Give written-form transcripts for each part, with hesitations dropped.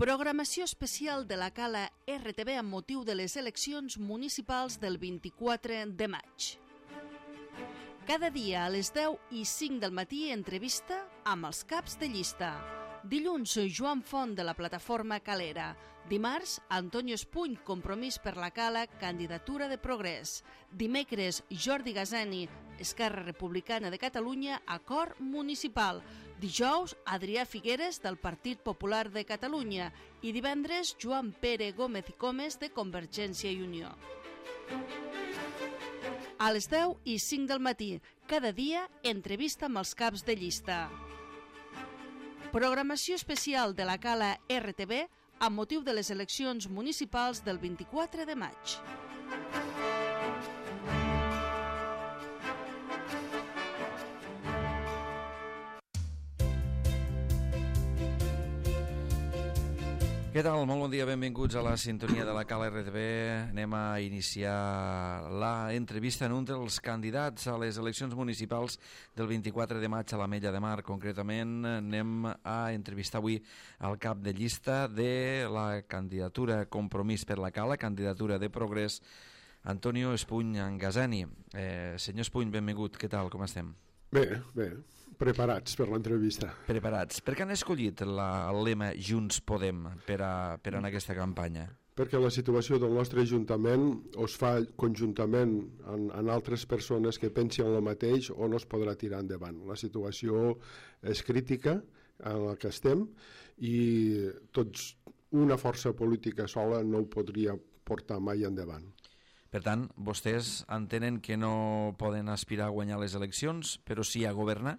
Programació especial de la Cala RTV amb motiu de les eleccions municipals del 24 de maig. Cada dia a les 10:05 del matí entrevista amb els caps de llista. Dilluns, Joan Font de la plataforma Calera. Dimarts, Antonio Espuny, Compromís per la Cala, candidatura de Progrés. Dimecres, Jordi Gazani, Esquerra Republicana de Catalunya, acord municipal. Dijous, Adrià Figueres, del Partit Popular de Catalunya. I divendres, Joan Pere Gómez i Comes, de Convergència i Unió. A les 10:05 del matí, cada dia, entrevista amb els caps de llista. Programació especial de la Cala RTV amb motiu de les eleccions municipals del 24 de maig. Què tal? Molt bon dia, benvinguts a la sintonia de la Cala RTV. Anem a iniciar la entrevista en un dels candidats a les eleccions municipals del 24 de maig a l'Ametlla de Mar. Concretament, anem a entrevistar avui el cap de llista de la candidatura Compromís per la Cala, candidatura de Progrés, Antonio Espuny Gazani. Senyor Espuny, benvingut. Què tal? Com estem? Bé, preparats per l'entrevista. Preparats. Per què han escollit el lema Junts Podem per en aquesta campanya? Perquè la situació del nostre ajuntament es fa conjuntament amb altres persones que pensin el mateix o no es podrà tirar endavant. La situació és crítica en la que estem i una força política sola no ho podria portar mai endavant. Per tant, vostès entenen que no poden aspirar a guanyar les eleccions, però sí a governar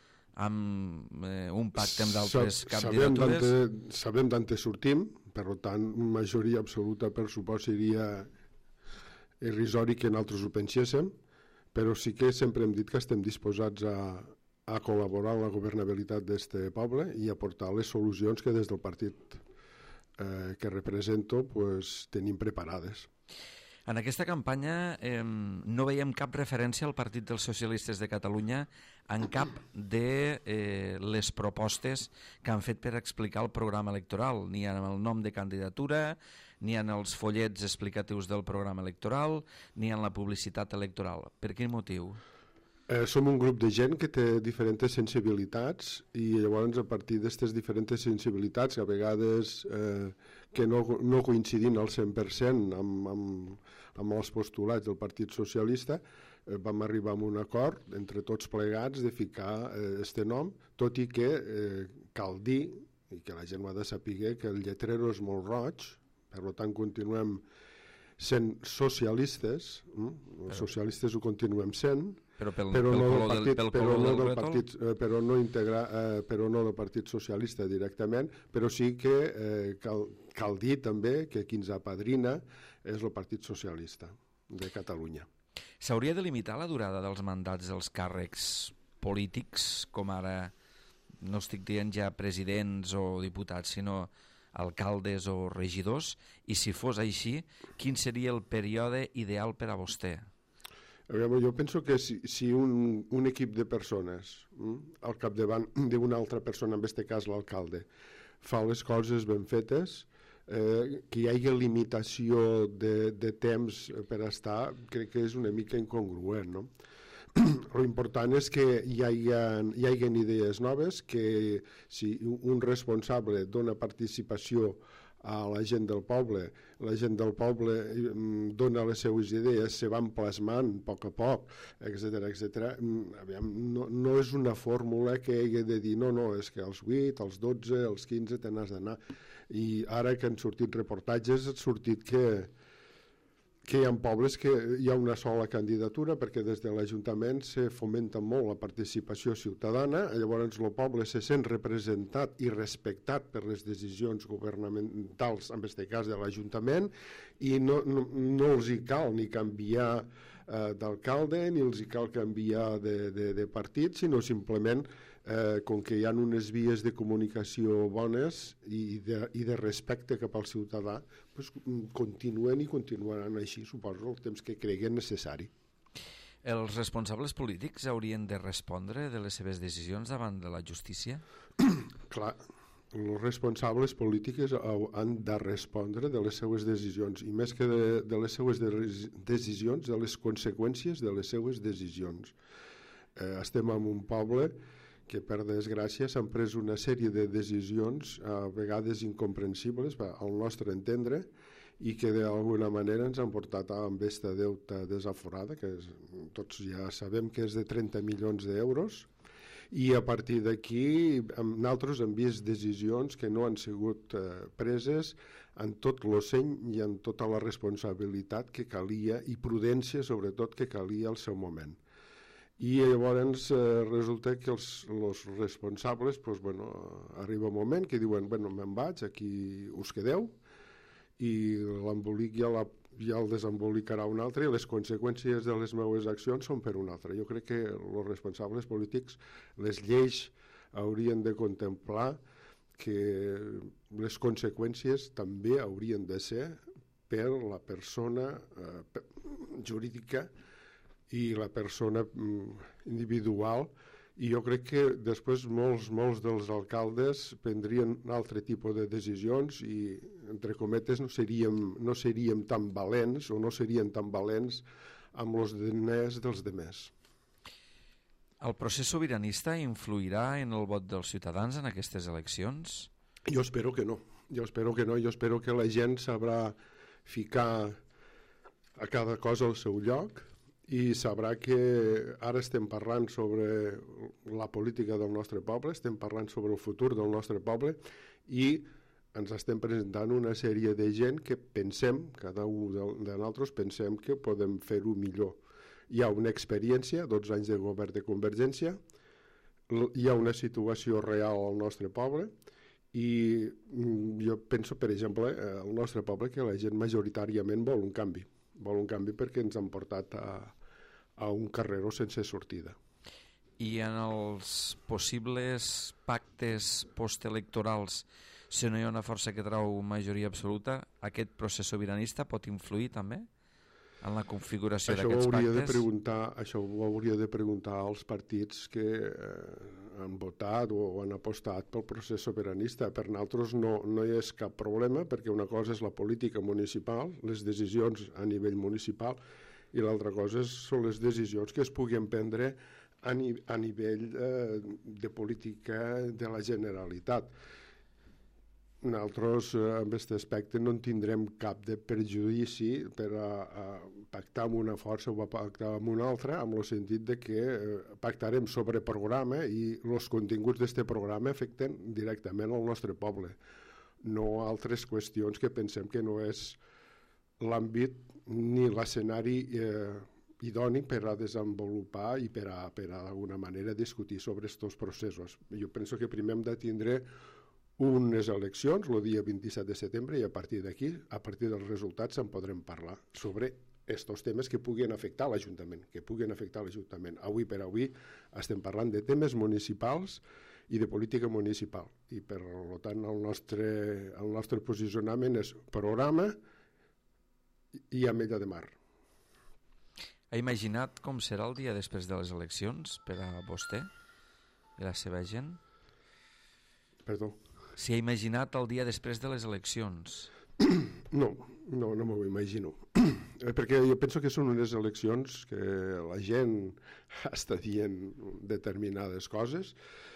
amb un pacte amb d'altres candidatures? Sabem d'on sortim, per tant, majoria absoluta per supost seria irrisori que nosaltres ho penséssim, però sí que sempre hem dit que estem disposats a col·laborar en la governabilitat d'aquest poble i a portar les solucions que des del partit que represento tenim preparades. En aquesta campanya no veiem cap referència al Partit dels Socialistes de Catalunya en cap de les propostes que han fet per explicar el programa electoral, ni en el nom de candidatura, ni en els follets explicatius del programa electoral, ni en la publicitat electoral. Per quin motiu? Som un grup de gent que té diferents sensibilitats i llavors a partir d'aquestes diferents sensibilitats, a vegades que no coincidint al 100% amb els postulats del Partit Socialista, vam arribar a un acord entre tots plegats de ficar aquest nom, tot i que cal dir, i que la gent ho ha de saber, que el lletrero és molt roig, per tant continuem sent socialistes, socialistes ho continuem sent, però no del Partit Socialista directament, però sí que cal dir també que qui ens apadrina és el Partit Socialista de Catalunya. S'hauria de limitar la durada dels mandats dels càrrecs polítics, com ara, no estic dient ja presidents o diputats, sinó alcaldes o regidors, i si fos així, quin seria el període ideal per a vostè? Jo penso que si un equip de persones al capdavant d'una altra persona, en aquest cas l'alcalde, fa les coses ben fetes, que hi hagi limitació de temps per estar, crec que és una mica incongruent, no? L'important és que hi hagi idees noves, que si un responsable dona participació a la gent del poble, la gent del poble dona les seues idees, se van plasmant a poc, etc. No és una fórmula que hagi de dir no, és que als 8, als 12, als 15 te n'has d'anar. I ara que han sortit reportatges, ha sortit que hi ha pobles que hi ha una sola candidatura perquè des de l'Ajuntament se fomenta molt la participació ciutadana, llavors el poble se sent representat i respectat per les decisions governamentals, en aquest cas de l'Ajuntament, i no els hi cal ni canviar d'alcalde ni els hi cal canviar de partit, sinó simplement com que hi ha unes vies de comunicació bones i de respecte cap al ciutadà, continuen i continuaran així, suposo, el temps que creguen necessari. Els responsables polítics haurien de respondre de les seves decisions davant de la justícia? Clar, els responsables polítics han de respondre de les seues decisions, i més que de les seues decisions, de les conseqüències de les seues decisions. Estem en un poble que, per desgràcia, s'han pres una sèrie de decisions a vegades incomprensibles al nostre entendre, i que d'alguna manera ens han portat a aquesta deuta desaforada, que tots ja sabem que és de 30 milions d'euros, i a partir d'aquí nosaltres hem vist decisions que no han sigut preses en tot el seny i en tota la responsabilitat que calia, i prudència sobretot que calia al seu moment. I llavors resulta que els responsables, arriba un moment que diuen me'n vaig, aquí us quedeu, i l'embolic ja el desembolicarà un altre, i les conseqüències de les meves accions són per un altre. Jo crec que els responsables polítics, les lleis haurien de contemplar que les conseqüències també haurien de ser per la persona jurídica i la persona individual, i jo crec que després molts dels alcaldes prendrien un altre tipus de decisions i, entre cometes, no seríem tan valents o no serien tan valents amb els diners dels demés. El procés sobiranista influirà en el vot dels ciutadans en aquestes eleccions? Jo espero que no. Jo espero que la gent sabrà ficar a cada cosa al seu lloc, i sabrà que ara estem parlant sobre la política del nostre poble, estem parlant sobre el futur del nostre poble, i ens estem presentant una sèrie de gent que pensem, cada un de nosaltres pensem que podem fer-ho millor. Hi ha una experiència, 12 anys de govern de Convergència, hi ha una situació real al nostre poble, i jo penso, per exemple, al nostre poble, que la gent majoritàriament vol un canvi. Vol un canvi perquè ens han portat a un carreró sense sortida. I en els possibles pactes postelectorals, si no hi ha una força que trau majoria absoluta, aquest procés sobiranista pot influir també en la configuració d'aquests pactes? Això ho hauria de preguntar als partits que han votat o han apostat pel procés sobiranista. Per nosaltres no hi és cap problema, perquè una cosa és la política municipal, les decisions a nivell municipal, i l'altra cosa són les decisions que es puguin prendre a nivell de política de la Generalitat. Nosaltres, en aquest aspecte, no en tindrem cap de perjudici per a pactar amb una força o a pactar amb una altra, amb el sentit de que pactarem sobre programa, i els continguts d'aquest programa afecten directament al nostre poble, no altres qüestions que pensem que no és l'àmbit ni l'escenari idoni per a desenvolupar i per a d'alguna manera discutir sobre aquests processos. Jo penso que primer hem de tindre unes eleccions el dia 27 de setembre, i a partir d'aquí, a partir dels resultats, en podrem parlar sobre aquests temes que puguin afectar l'Ajuntament, Avui per avui estem parlant de temes municipals i de política municipal, i per tant el nostre posicionament és programa i ametlla de mar. Ha imaginat com serà el dia després de les eleccions per a vostè i la seva gent? Perdó? Si ha imaginat el dia després de les eleccions? No m'ho imagino. Perquè jo penso que són unes eleccions que la gent està dient determinades coses,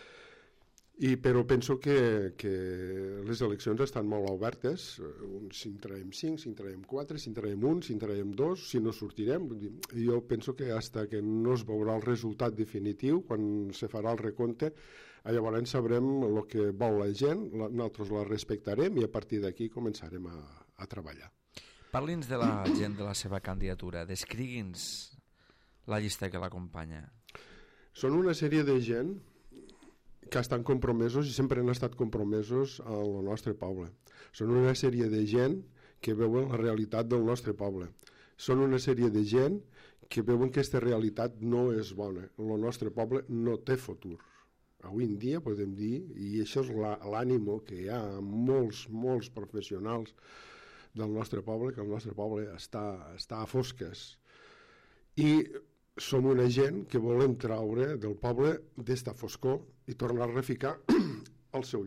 però penso que les eleccions estan molt obertes. Si en traiem 5, si en traiem 4, si en traiem 1, si en traiem 2, si no sortirem. Jo penso que fins que no es veurà el resultat definitiu, quan se farà el recompte, llavors sabrem el que vol la gent, nosaltres la respectarem, i a partir d'aquí començarem a treballar. Parli'ns de la gent de la seva candidatura, descrigui'ns la llista que l'acompanya. Són una sèrie de gent que estan compromesos i sempre han estat compromesos al nostre poble. Són una sèrie de gent que veuen la realitat del nostre poble. Són una sèrie de gent que veuen que aquesta realitat no és bona. El nostre poble no té futur. Avui en dia podem dir, i això és l'ànimo que hi ha amb molts professionals del nostre poble, que el nostre poble està a fosques. I som una gent que volem traure del poble d'esta foscor i tornar-la a ficar al seu lloc.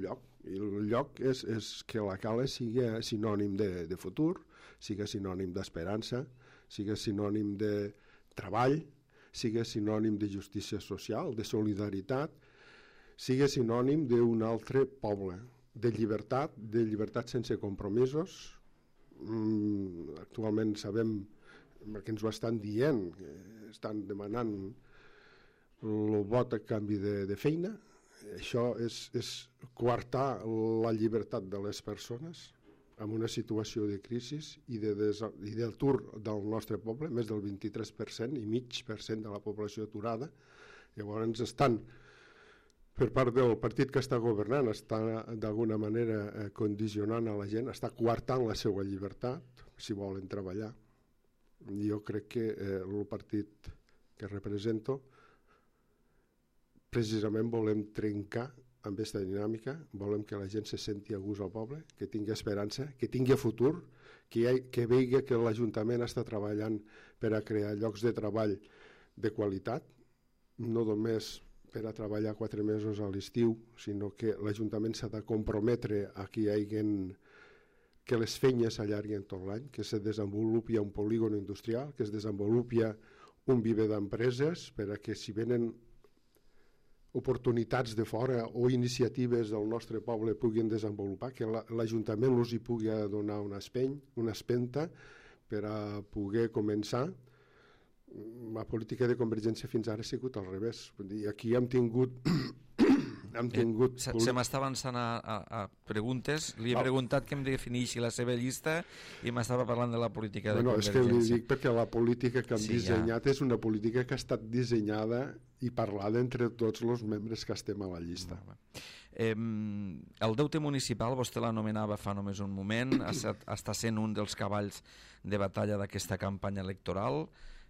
I el lloc és que la cala sigui sinònim de futur, sigui sinònim d'esperança, sigui sinònim de treball, sigui sinònim de justícia social, de solidaritat, sigui sinònim d'un altre poble, de llibertat sense compromisos. Actualment sabem, perquè ens ho estan dient, que estan demanant el vot a canvi de feina. Això és coartar la llibertat de les persones en una situació de crisi i d'atur del nostre poble, més del 23% i mig per cent de la població aturada. Llavors estan, per part del partit que està governant, està d'alguna manera condicionant a la gent, està coartant la seva llibertat si volen treballar. Jo crec que el partit que represento precisament volem trencar amb aquesta dinàmica, volem que la gent se senti a gust al poble, que tingui esperança, que tingui futur, que vegi que l'Ajuntament està treballant per a crear llocs de treball de qualitat, no només per a treballar 4 mesos a l'estiu, sinó que l'Ajuntament s'ha de comprometre a que les feines s'allarguen tot l'any, que se desenvolupi un polígon industrial, que es desenvolupi un viver d'empreses, per a que si venen oportunitats de fora o iniciatives del nostre poble puguin desenvolupar, que l'Ajuntament els hi pugui donar una espenta per a poder començar. La política de Convergència fins ara ha sigut al revés. Aquí hem tingut... Se m'està avançant a preguntes. Li he preguntat que em defineixi la seva llista i m'estava parlant de la política de Convergència. És que li dic perquè la política que hem dissenyat és una política que ha estat dissenyada i parlada entre tots els membres que estem a la llista. El deute municipal, vostè l'anomenava fa només un moment, està sent un dels cavalls de batalla d'aquesta campanya electoral.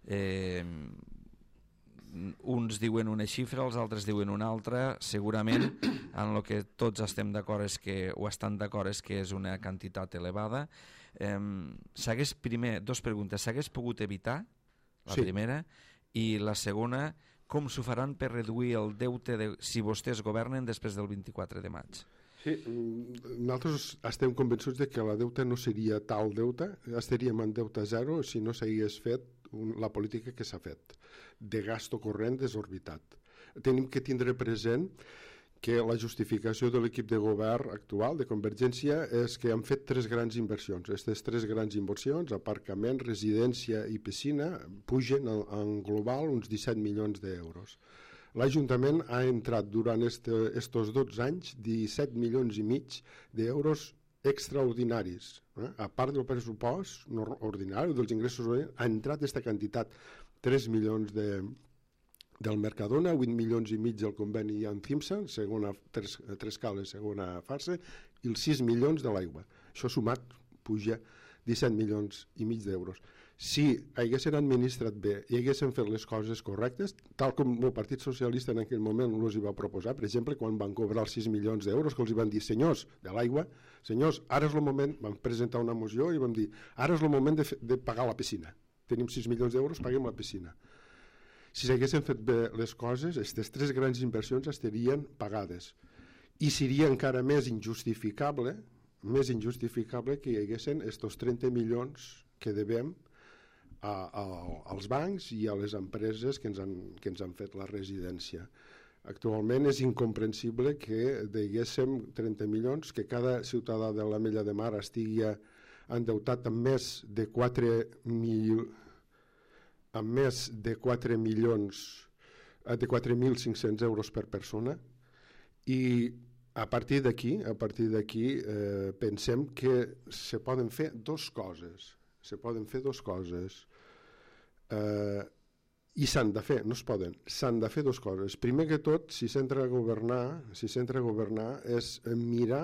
Uns diuen una xifra, els altres diuen una altra. Segurament en el que tots estem d'acord estan d'acord és que és una quantitat elevada. Primer, 2 preguntes. S'hagués pogut evitar? La primera. I la segona, com s'ho faran per reduir el deute si vostès governen després del 24 de maig? Sí, nosaltres estem convençuts de que la deute no seria tal deute, estaríem en deute zero si no s'hagués fet la política que s'ha fet, de gasto corrent desorbitat. Tenim que tindre present que la justificació de l'equip de govern actual de Convergència és que han fet 3 grans inversions. Aquestes 3 grans inversions, aparcament, residència i piscina, pugen en global uns 17 milions d'euros. L'Ajuntament ha entrat durant estos 12 anys 17 milions i mig d'euros extraordinaris. A part del pressupost ordinari, dels ingressos ordinaris, ha entrat aquesta quantitat, 3 milions del Mercadona, 8 milions i mig del conveni amb CIMSA, tres cales, segona fase, i els 6 milions de l'aigua. Això sumat puja 17 milions i mig d'euros. Si haguessin administrat bé i haguessin fet les coses correctes, tal com el Partit Socialista en aquell moment els hi va proposar, per exemple, quan van cobrar els 6 milions d'euros, que els hi van dir, senyors de l'aigua, senyors, ara és el moment, vam presentar una moció i vam dir, ara és el moment de pagar la piscina. Tenim 6 milions d'euros, paguem la piscina. Si s'haguessin fet bé les coses, aquestes 3 grans inversions estarien pagades. I seria encara més injustificable que hi haguessin estos 30 milions que devem als bancs i a les empreses que ens han fet la residència. Actualment és incomprensible que deguéssim 30 milions, que cada ciutadà de l'Ametlla de Mar estigui endeutat amb més de 4.500 euros per persona, i a partir d'aquí pensem que se poden fer 2 coses. I s'han de fer, no es poden, s'han de fer 2 coses. Primer que tot, si s'entra a governar és mirar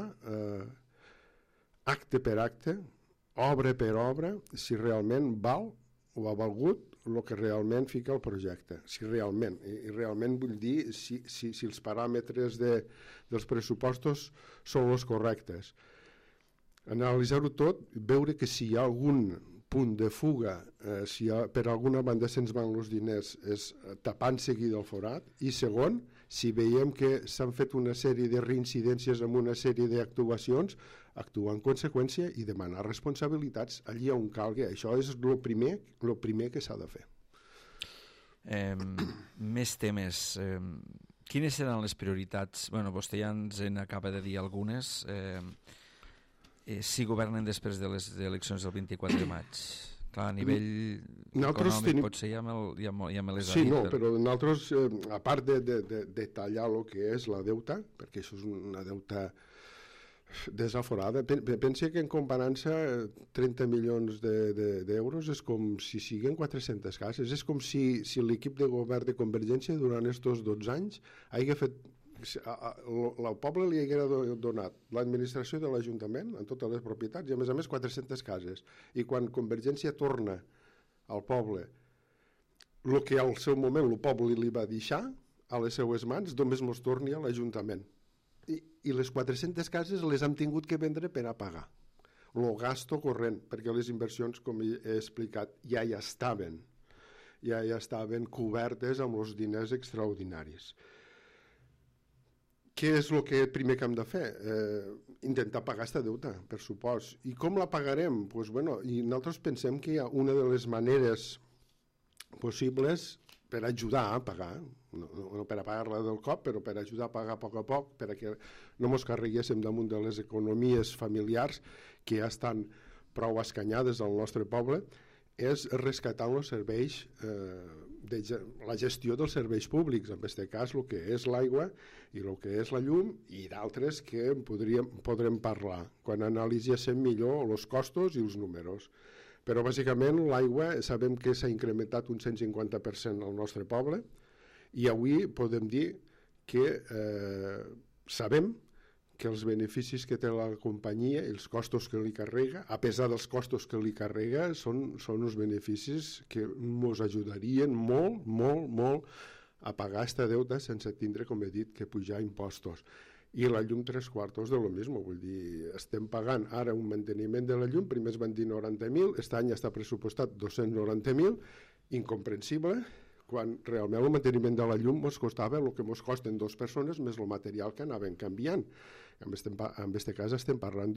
acte per acte, obra per obra, si realment val o ha valgut el que realment fica el projecte. Si realment, i realment vull dir si els paràmetres dels pressupostos són els correctes. Analitzar-ho tot, veure que si hi ha algun punt de fuga, si per alguna banda se'ns van els diners, és tapant seguida el forat, i segon, si veiem que s'han fet una sèrie de reincidències amb una sèrie d'actuacions, actuar en conseqüència i demanar responsabilitats allí on calgui. Això és el primer que s'ha de fer. Més temes. Quines seran les prioritats? Bueno, vostè ja ens en acaba de dir algunes. Si governen després de les eleccions del 24 de maig. Clar, a nivell econòmic potser ja me les ha dit. Sí, no, però nosaltres, a part de tallar el que és la deuta, perquè això és una deuta desaforada, pensa que en comparança 30 milions d'euros és com si siguin 400 cases, és com si l'equip de govern de Convergència durant estos 12 anys hagués fet, el poble li haguera donat l'administració de l'Ajuntament en totes les propietats i a més 400 cases, i quan Convergència torna al poble el que al seu moment el poble li va deixar a les seues mans, només mos torni a l'Ajuntament. I les 400 cases les hem tingut que vendre per a pagar el gasto corrent, perquè les inversions, com he explicat, ja estaven cobertes amb els diners extraordinaris. Què és el primer que hem de fer? Intentar pagar aquesta deuta, per supost. I com la pagarem? I nosaltres pensem que hi ha una de les maneres possibles per ajudar a pagar, no per a pagar-la del cop, però per ajudar a pagar a poc, perquè no ens carreguéssim damunt de les economies familiars que ja estan prou escanyades al nostre poble, és rescatar els serveis, la gestió dels serveis públics, en aquest cas el que és l'aigua i el que és la llum i d'altres que podrem parlar quan analitzéssim millor els costos i els números. Però bàsicament l'aigua sabem que s'ha incrementat un 150% al nostre poble i avui podem dir que sabem que els beneficis que té la companyia i els costos que li carrega, a pesar dels costos que li carrega, són uns beneficis que ens ajudarien molt, molt, molt a pagar aquesta deuta sense tindre, com he dit, que pujar impostos. I la llum 3/4 de lo mismo, vull dir, estem pagant ara un manteniment de la llum, primer es van dir 90.000, aquest any està pressupostat 290.000, incomprensible, quan realment el manteniment de la llum ens costava el que ens costen 2 persones més el material que anaven canviant. En aquest cas estem parlant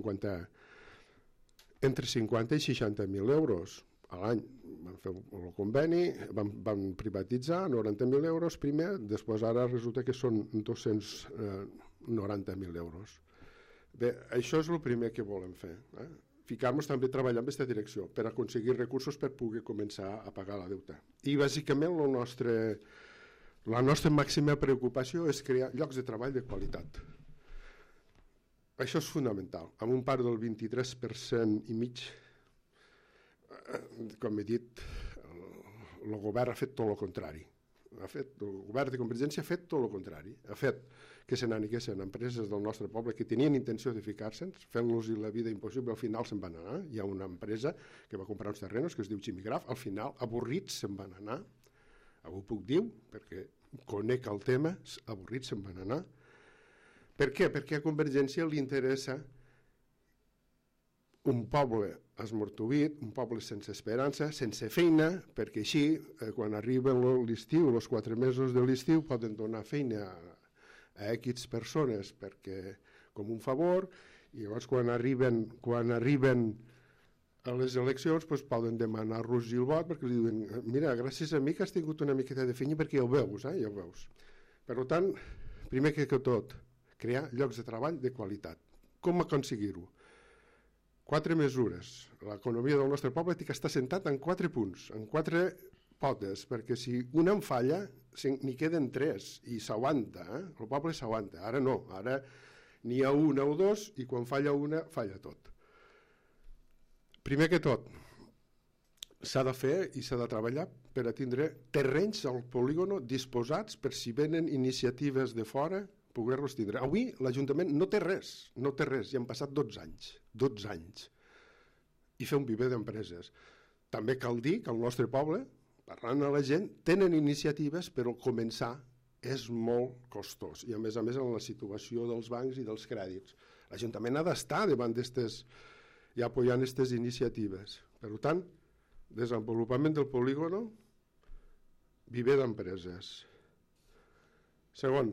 entre 50 i 60.000 euros a l'any. Van fer el conveni, van privatitzar 90.000 euros primer, després ara resulta que són 290.000 euros. Bé, això és el primer que volem fer, ficar-nos també a treballar en aquesta direcció per aconseguir recursos per poder començar a pagar la deuta. I bàsicament la nostra màxima preocupació és crear llocs de treball de qualitat. Això és fonamental. Amb un part del 23% i mig, com he dit, el govern ha fet tot el contrari. El govern de Convergència ha fet tot el contrari. Ha fet que se n'aniguessin empreses del nostre poble que tenien intenció de ficar-se'n, fent-los la vida impossible, al final se'n van anar. Hi ha una empresa que va comprar uns terrenos que es diu Chimigraf, al final, avorrits, se'n van anar. Ho puc dir, perquè conec el tema, avorrits se'n van anar. Per què? Perquè a Convergència li interessa un poble esmortuït, un poble sense esperança, sense feina, perquè així, quan arriba l'estiu, els 4 mesos de l'estiu, poden donar feina a X persones perquè, com un favor, i llavors quan arriben a les eleccions poden demanar-los el vot perquè li diuen, mira, gràcies a mi que has tingut una miqueta de feina perquè ja ho veus, ja ho veus. Per tant, primer que tot, crear llocs de treball de qualitat. Com aconseguir-ho? 4 mesures. L'economia del nostre poble té que estar sentat en 4 punts, en 4 potes, perquè si una en falla, n'hi queden 3 i s'aguanta, el poble s'aguanta. Ara no, ara n'hi ha una o 2 i quan falla una, falla tot. Primer que tot, s'ha de fer i s'ha de treballar per a tindre terrenys al polígono disposats per si venen iniciatives de fora poder-los tindre. Avui l'Ajuntament no té res, i han passat 12 anys, i fer un viver d'empreses. També cal dir que al nostre poble, parlant a la gent, tenen iniciatives, però començar és molt costós, i a més en la situació dels bancs i dels crèdits. L'Ajuntament ha d'estar davant d'aquestes i apoyant aquestes iniciatives. Per tant, desenvolupament del polígono, viver d'empreses. Segon,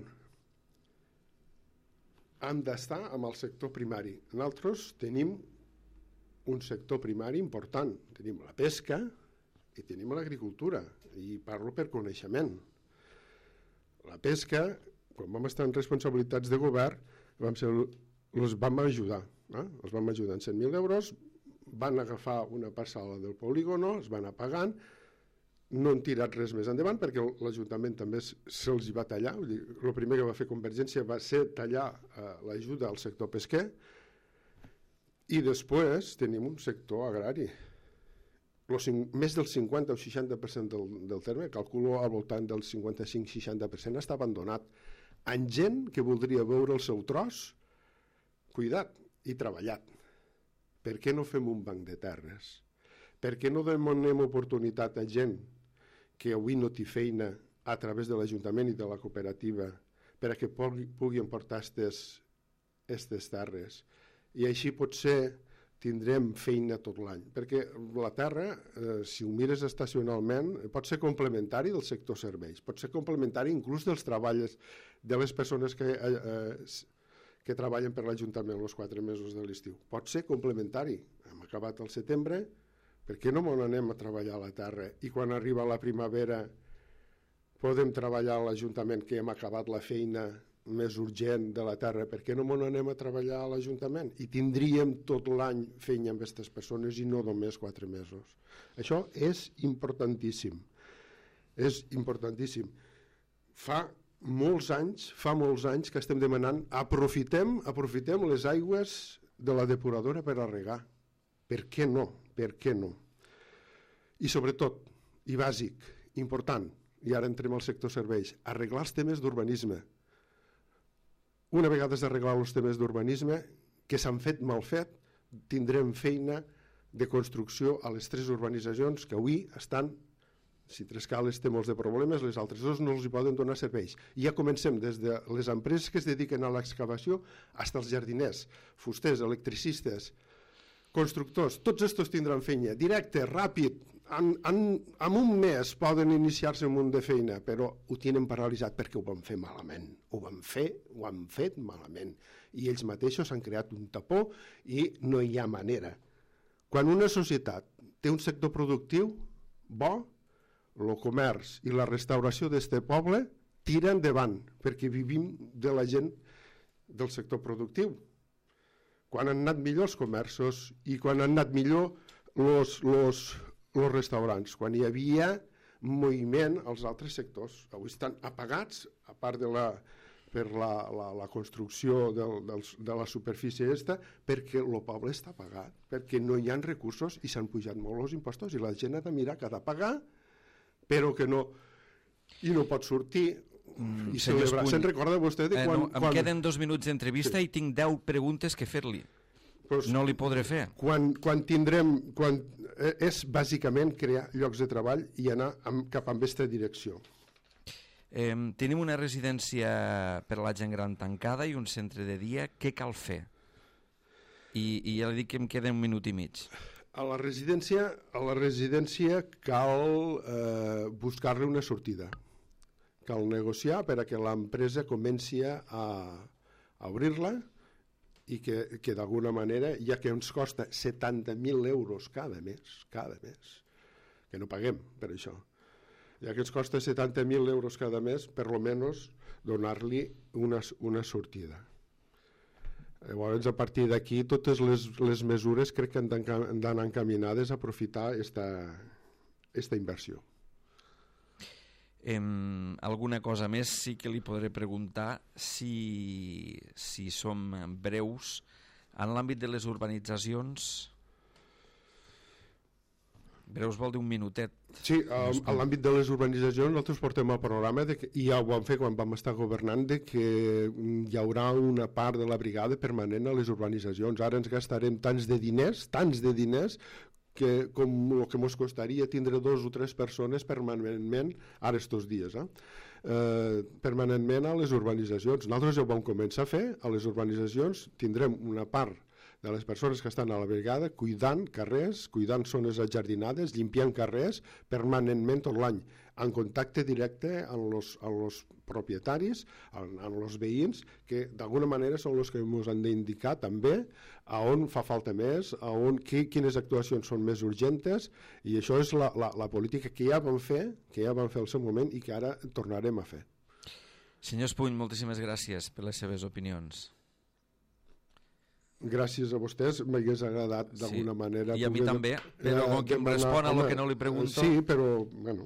hem d'estar amb el sector primari. Nosaltres tenim un sector primari important. Tenim la pesca i tenim l'agricultura, i parlo per coneixement. La pesca, quan vam estar en responsabilitats de govern, els vam ajudar. Els vam ajudar en 100.000 euros, van agafar una parcel·la del polígono, es van anar pagant, no han tirat res més endavant perquè l'Ajuntament també se'ls va tallar. El primer que va fer Convergència va ser tallar l'ajuda al sector pesquer, i després tenim un sector agrari. Més del 50 o 60% del terme, calculo al voltant del 55-60%, està abandonat. En gent que voldria veure el seu tros cuidat i treballat. Per què no fem un banc de terres? Per què no demanem oportunitat a gent que avui no té feina a través de l'Ajuntament i de la cooperativa perquè puguin portar aquestes terres? I així potser tindrem feina tot l'any, perquè la terra, si ho mires estacionalment, pot ser complementari del sector serveis, pot ser complementari inclús dels treballs de les persones que treballen per l'Ajuntament els 4 mesos de l'estiu. Pot ser complementari. Hem acabat el setembre, per què no anem a treballar a la terra? I quan arriba la primavera podem treballar a l'Ajuntament, que hem acabat la feina més urgent de la terra, per què no anem a treballar a l'Ajuntament? I tindríem tot l'any feina amb aquestes persones i no només 4 mesos. Això és importantíssim. És importantíssim. Fa molts anys que estem demanant aprofitem les aigües de la depuradora per a regar. Per què no? Per què no? I sobretot, i bàsic, important, i ara entrem al sector serveis, arreglar els temes d'urbanisme. Una vegada s'arreglar els temes d'urbanisme, que s'han fet mal fet, tindrem feina de construcció a les 3 urbanitzacions que avui estan, si Trescales té molts de problemes, les altres 2 no els hi poden donar serveis. I ja comencem des de les empreses que es dediquen a l'excavació fins als jardiners, fusters, electricistes, constructors, tots estos tindran feina, directe, ràpid, en un mes poden iniciar-se un munt de feina, però ho tenen paralitzat perquè ho van fer malament, ho han fet malament, i ells mateixos han creat un tapó i no hi ha manera. Quan una societat té un sector productiu bo, el comerç i la restauració d'aquest poble tira endavant, perquè vivim de la gent del sector productiu. Quan han anat millor els comerços i quan han anat millor els restaurants, quan hi havia moviment als altres sectors. Avui estan apagats, a part per la construcció de la superfície aquesta, perquè el poble està apagat, perquè no hi ha recursos i s'han pujat molt els impostos i la gent ha de mirar que ha de pagar, però que no, i no pot sortir i celebrar. Se'n recorda vostè de quan... Em queden 2 minuts d'entrevista i tinc 10 preguntes que fer-li. No li podré fer. Quan tindrem... És bàsicament crear llocs de treball i anar cap a aquesta direcció. Tenim una residència per a la gent gran tancada i un centre de dia. Què cal fer? I ja li dic que em queda 1 minut i mig. A la residència cal buscar-li una sortida. Cal negociar perquè l'empresa comenci a obrir-la i que d'alguna manera, ja que ens costa 70.000 euros cada mes, que no paguem per això, ja que ens costa 70.000 euros cada mes, per almenys donar-li una sortida. Llavors, a partir d'aquí, totes les mesures crec que han d'anar encaminades a aprofitar aquesta inversió. Alguna cosa més sí que li podré preguntar si som breus en l'àmbit de les urbanitzacions. Breus vol dir 1 minutet. Sí, en l'àmbit de les urbanitzacions nosaltres portem el programa, i ja ho vam fer quan vam estar governant, que hi haurà una part de la brigada permanent a les urbanitzacions. Ara ens gastarem tants de diners, com el que ens costaria tindre 2 o 3 persones permanentment, ara estos dies, permanentment a les urbanitzacions. Nosaltres ja ho vam començar a fer, a les urbanitzacions tindrem una part de les persones que estan a la brigada cuidant carrers, cuidant zones ajardinades, limpiant carrers permanentment tot l'any, en contacte directe amb els propietaris, amb els veïns, que d'alguna manera són els que ens han d'indicar també a on fa falta més, quines actuacions són més urgentes, i això és la política que ja vam fer al seu moment i que ara tornarem a fer. Senyor Espuny, moltíssimes gràcies per les seves opinions. Gràcies a vostès, m'hagués agradat d'alguna manera... I a mi també, però com que em respon a lo que no li pregunto... Sí, però, bueno,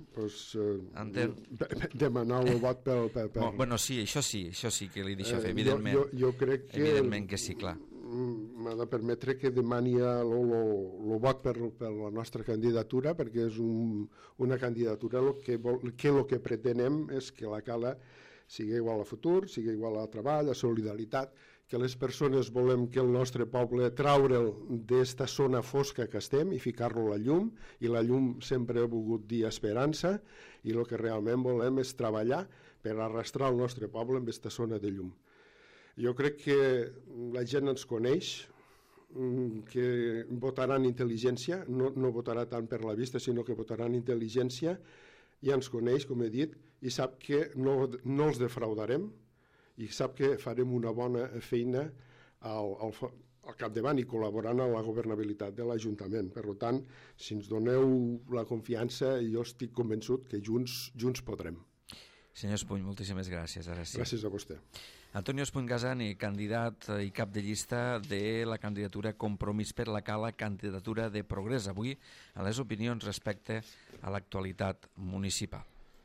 demanar el vot pel... Bueno, sí, això sí que li deixo fer, evidentment. Jo crec que... Evidentment que sí, clar. M'ha de permetre que demani el vot per la nostra candidatura, perquè és una candidatura que el que pretenem és que la Cala sigui igual a futur, sigui igual a treball, a solidaritat, que les persones volem que el nostre poble traure'l d'esta zona fosca que estem i ficar-lo a la llum, i la llum sempre ha volgut dir esperança, i el que realment volem és treballar per arrastrar el nostre poble en aquesta zona de llum. Jo crec que la gent ens coneix, que votaran intel·ligència, no votarà tant per la vista, sinó que votaran intel·ligència, i ens coneix, com he dit, i sap que no els defraudarem, i sap que farem una bona feina al capdavant i col·laborant a la governabilitat de l'Ajuntament. Per tant, si ens doneu la confiança, jo estic convençut que junts podrem. Senyor Espuny, moltíssimes gràcies. Ara sí. Gràcies a vostè. Antonio Espuny Gazani, candidat i cap de llista de la candidatura Compromís per la Cala, candidatura de Progrés. Avui, a les opinions respecte a l'actualitat municipal.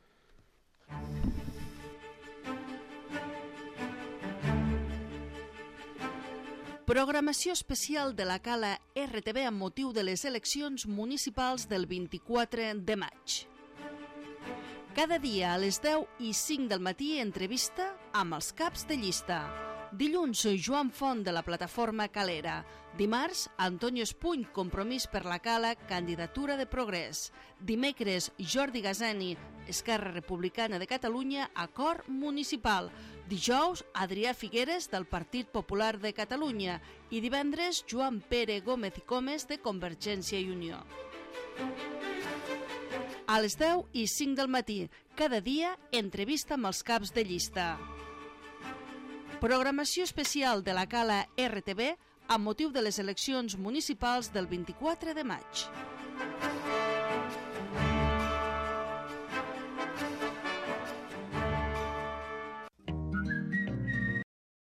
Programació especial de la Cala RTV amb motiu de les eleccions municipals del 24 de maig. Cada dia a les 10 i 5 del matí entrevista amb els caps de llista. Dilluns, Joan Font de la plataforma Calera. Dimarts, Antonio Espuny, Compromís per la Cala, candidatura de Progrés. Dimecres, Jordi Gazani, Esquerra Republicana de Catalunya, acord municipal. Dijous, Adrià Figueres, del Partit Popular de Catalunya. I divendres, Joan Pere Gómez i Comes, de Convergència i Unió. A les 10 i 5 del matí, cada dia, entrevista amb els caps de llista. Programació especial de la Cala RTV amb motiu de les eleccions municipals del 24 de maig.